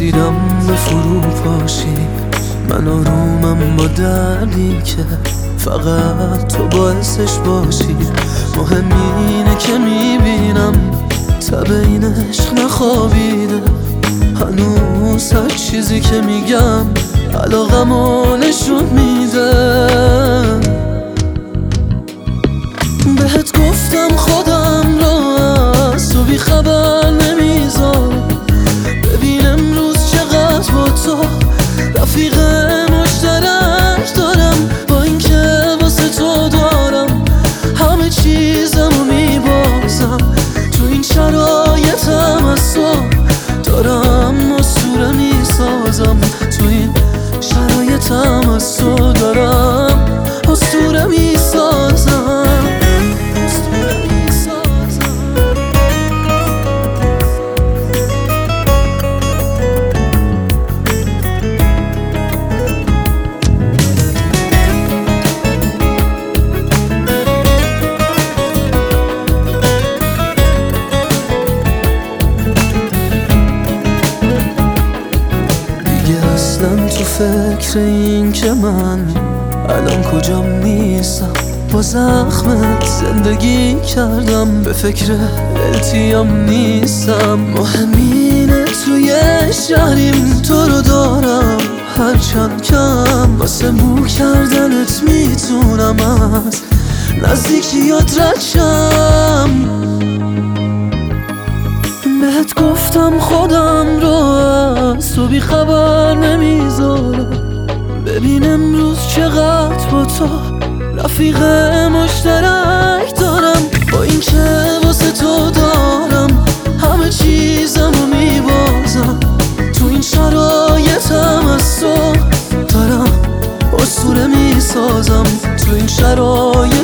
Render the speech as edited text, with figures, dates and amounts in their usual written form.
رسیدم به فروپاشی، من آرومم با دردی که فقط تو باعثش باشی. مهم اینه که میبینم تب این عشق نخوابیده، هنوز هر چیزی که میگم علاقمو نشون میده. بهت گفتم خودم رو از تو بی خبر نمیذارم، ببین امروز چقدر با تو رفیق مشترک دارم. با اینکه واسه تو دارم همه چیزمو میبازم، تو این شرایطم از تو دارم اسطوره میسازم، تو این شرایطم از تو دارم اسطوره میسازم. تو فکر این که من الان کجام نیستم، با زخمت زندگی کردم، به فکر التیام نیستم. مهمینه توی شهریم تو رو دارم، هرچند کم واسه مو کردنت میتونم از نزدیکیات رد شم. بهت گفتم خودم رو از تو بی خبر نمیذارم، ببین امروز چقدر با تو رفیق مشترک دارم. با اینکه واسه تو دارم همه چیزمو میبازم، تو این شرایطم از تو دارم اسطوره میسازم، تو این شرایط